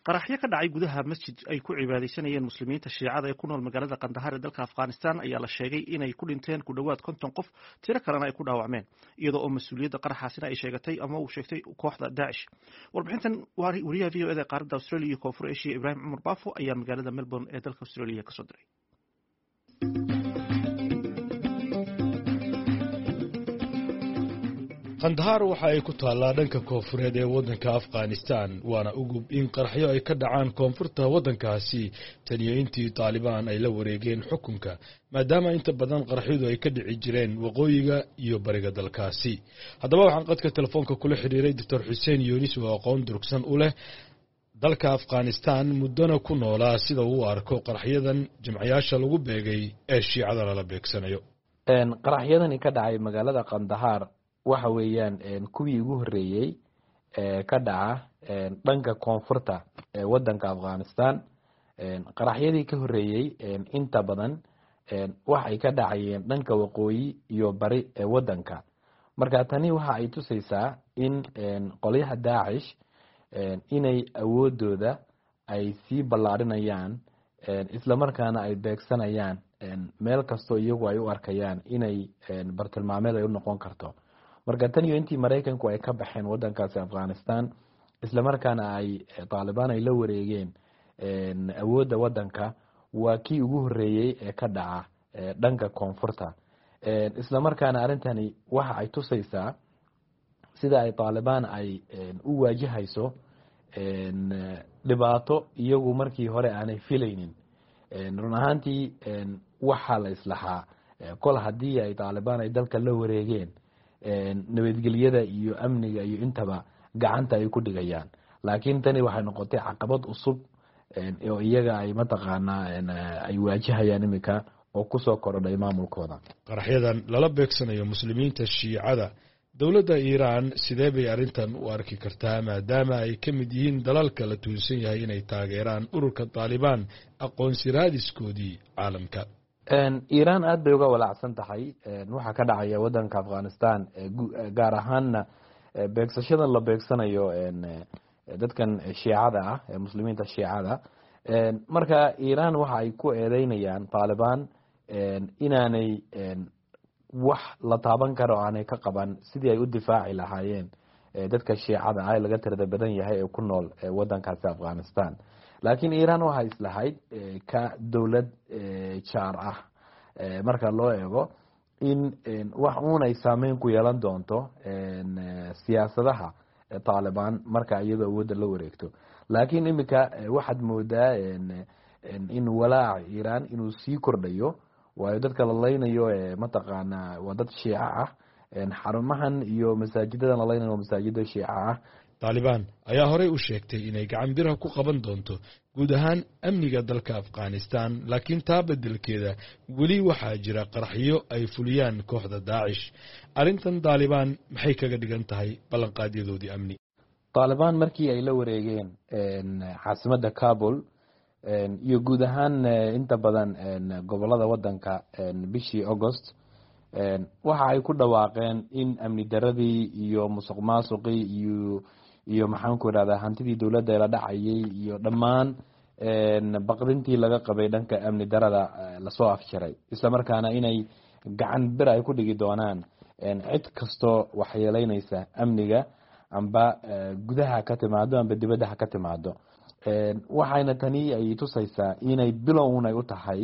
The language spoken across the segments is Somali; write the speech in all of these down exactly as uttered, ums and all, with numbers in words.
qaraxyo ka dhacay gudaha masjid ay ku cibaadaysanayeen muslimiinta shiicada ee ku nool magaalada Qandahar ee dalka Afghanistan ayaa la sheegay inay ku dhinteen ku dhawaad konton qof tiro kalena ay ku dhaawacmeen iyadoo oo mas'uuliyadda qaraxaasina ay sheegatay ama uu sheegtay kooxda Daesh. Warbixintan wariyaha V O A ee qaaradda Australia iyo Koonfur Asia Ibrahim Cumar Baafo ayaa magaalada Melbourne ee dalka Australia ka soo diray. Qandahar waxa ay ku taallaa dhanka koonfureed ee waddanka Afghanistan waana ugub in qaraxyo ay ka dhacaan koonfurta waddankaasi taniyo intii Taliban ay la wareegeen xukunka maadaama inta badan qaraxyadu ay ka dhici jireen waqooyiga iyo bariga dalkaasi. Haddaba waxaan qadka telefoonka kula xiriiray Doctor Hussein Yunis oo aqoon durugsan u leh dalka Afghanistan muddana ku noolaa sida uu arko qaraxyadan jimciyaasha lagu beegay ee shiicada lala beegsanayo. een qaraxyadani ka dhacay magaalada Qandahar waxa weeyaan een kuwii ugu horeeyay ee ka dhaca een dhanka koonfurta ee waddanka Afghanistan. een qaraxyadii ka horeeyay een inta badan een wax ay ka dhacayeen dhanka waqooyi iyo bari ee waddanka. marka tani waxa ay tusaysaa in een qolyaha Daesh een inay awoodooda ay sii ballaarinayaan een isla markaana ay beegsanayaan een meel kasto iyagu ay u arkayaan inay een bartilmaameed ay u noqon karto. marka tan iyo intii Mareykanku ay ka baxeen waddankaasi Afghanistan isla markaana ay Taliban ay la wareegeen een awoodda waddanka waa kii ugu horeeyay ee ka dhaca dhanka koonfurta. een isla markaana arintani waxa ay tusaysaa sida ay Taliban ay u waajahayso een dhibaato iyagu markii hore aanay filaynin. een run ahaantii een waxa la islahaa kol haddii ay Taliban ay dalka la wareegeen nabadgelyada iyo amniga iyo intaba gacanta ay ku dhigayaan. laakiin tani waxay noqotay caqabad cusub oo iyaga ay mataqaanaa ay waajahayaan imika oo ku soo korodhay maamulkooda. qaraxyadan lala beegsanayo muslimiinta shiicada dawladda Iran sidee bay arrintan u arki kartaa maadaama ay ka mid yihiin dalalka la tuunsan yahay inay taageeraan ururka Taliban aqoonsi raadiskoodii caalamka. een Iran aad bay uga walaacsan tahay een waxa ka dhacaya waddanka Afghanistan gaar ahaan beegsashada la beegsanayo een dadkan shiicada ah ee muslimiinta shiicada. een marka Iran waxa ay ku eedeynayaan Taliban een inaanay een wax la taaban karo aanay ka qaban sidii ay u difaaci lahaayeen dadka shiicada ah laga tirada badan yahay ee ku nool waddankaasi Afghanistan. laakiin Iran waxa islahayd ka dawlad jaar ah marka loo eego in wax uun ay saameyn ku yeelan doonto siyaasadaha Taliban marka iyadoo awoodda la wareegto. laakiin imika waxaad moodaa in walaaca Iran inuu sii kordhayo waayo dadka la leynayo mataqaana waa dad shiica ah xarumahan iyo masaajidadan la leynayo masaajida shiica ah. Taliban ayaa horey u sheegtay inay gacan biraha ku qaban doonto guud ahaan amniga dalka Afghanistan laakiin taa bedelkeeda weli waxaa jira qaraxyo ay fuliyaan kooxda Daesh. arrintan Taliban maxay kaga dhigan tahay ballanqaadyadoodii amni? Taliban markii ay la wareegeen caasimadda Kabul iyo guud ahaan inta badan gobolada waddanka bishii August waxa ay ku dhawaaqeen in amni daradii iyo musuqmaasuqii iyo iyo maxaan ku raada hantidii dawladda la dhacayay iyo dhammaan baqdintii laga qabay dhanka amni darada la soo afjaray isla markaana inay gacan bir ay ku dhigi doonaan cid kasto waxyeeleynaysa amniga amba gudaha ka timaado amba dibadda ka timaado. waxayna tani ay tusaysaa inay bilown ay u tahay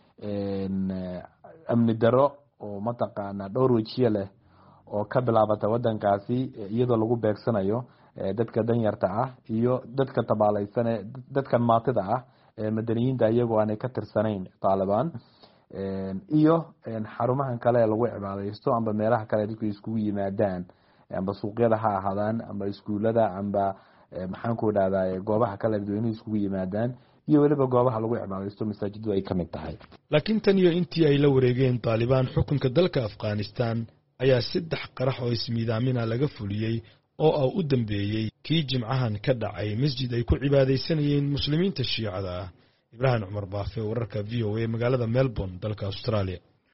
amni daro oo mataqaana dhowr wajiye leh oo ka bilaabata waddankaasi iyadoo lagu beegsanayo dadka danyarta ah iyo dadka tabaalaysan dadka maatida ah ee madaniyiinta iyagoo aanay ka tirsanayn Taliban iyo xarumahan kale ee lagu cibaadaysto amba meelaha kale dadku iskugu yimaadaan amba suuqyada ha ahaadaan amba iskuulada amba maxaan ku dhahdaa goobaha kale dadweynuhu iskugu yimaadaan iyo waliba goobaha lagu cibaadaysto masaajiddu ay ka mid tahay. laakiin tan iyo intii ay la wareegeen Taliban xukunka dalka Afghanistan ayaa saddex qarax oo ismiidaamina laga fuliyay oo u dambeeyay kii jimcahan ka dhacay masjid ay ku cibaadaysanayeen muslimiinta shiicada ah. Ibrahim Cumar Baafo wararka V O A magaalada Melbourne dalka Australia.